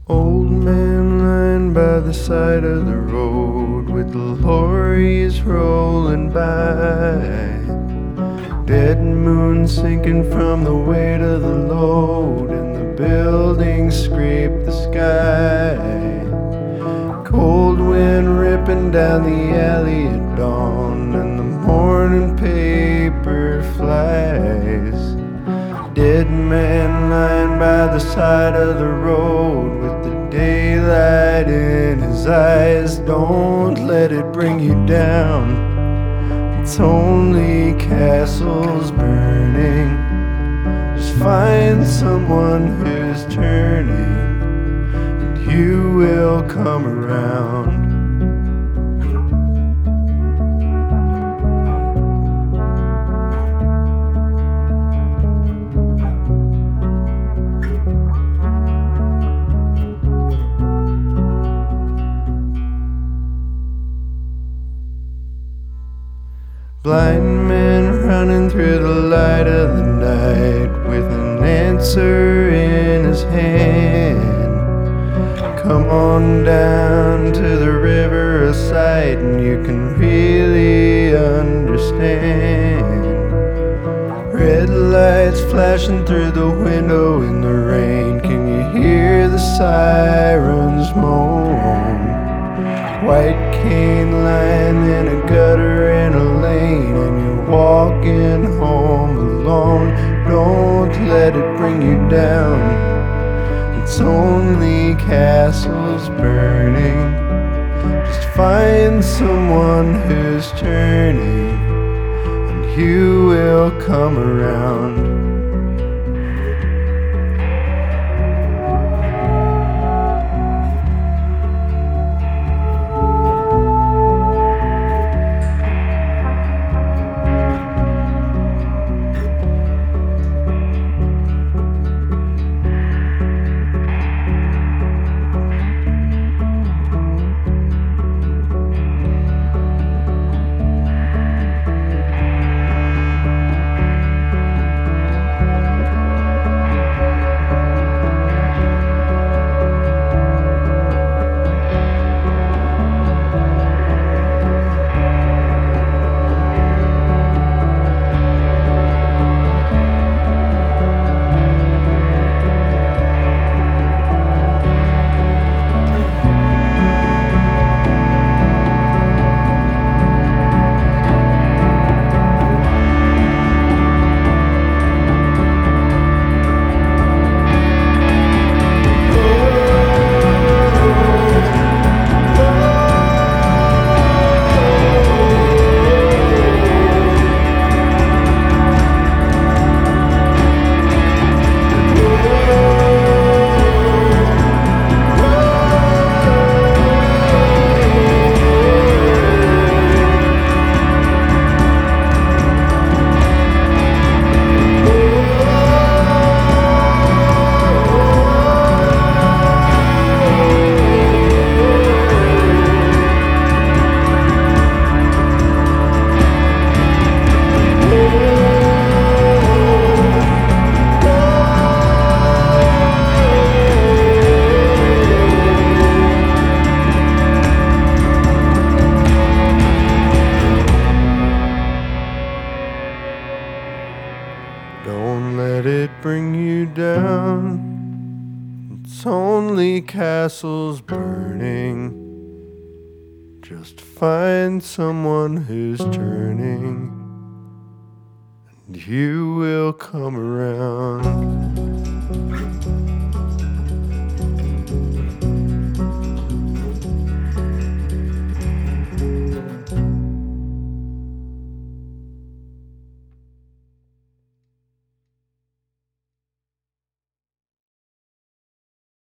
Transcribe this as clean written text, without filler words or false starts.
Old man lying by the side of the road with the lorries rolling by. Dead moon sinking from the weight of the load, and the buildings scrape the sky. Cold wind ripping down the alley at dawn, and the morning paper flies. Dead man lying by the side of the road with the daylight in his eyes. Don't let it bring you down, it's only castles burning. Just find someone who's turning, and you will come around. Blind man running through the light of the night with an answer in his hand. Come on down to the river of sight, and you can really understand. Red lights flashing through the window in the rain. Can you hear the sirens moan? White cane lying in a gutter in a lane, and you're walking home alone. Don't let it bring you down, it's only castles burning. Just find someone who's turning, and you will come around. Don't let it bring you down, it's only castles burning. Just find someone who's turning, and you will come around.